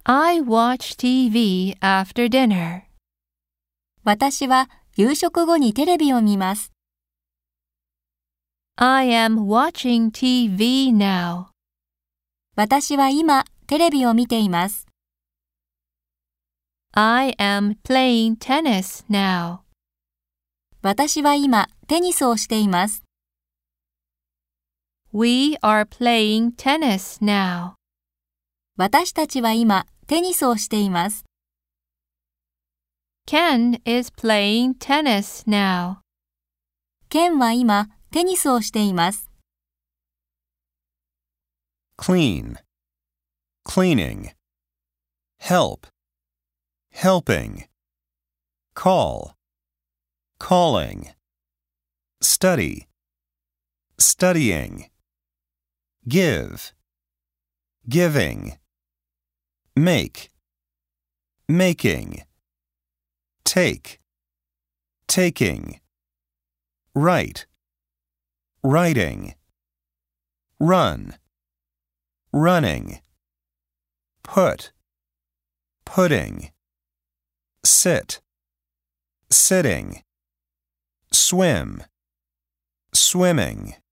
I watch TV after dinner. 私は夕食後にテレビを見ます。 I am watching TV now. 私は今テレビを見ています。 I am playing tennis now. 私は今テニスをしています。 We are playing tennis now. 私たちは今テニスをしています。 Ken is playing tennis now. ケンは今テニスをしています。 Clean, cleaning. Help, helping. Call, calling. Study, studying. Give, giving. Make, making. Take, taking. Write, writing. Run, running. Put, putting. Sit, sitting. Swim, swimming.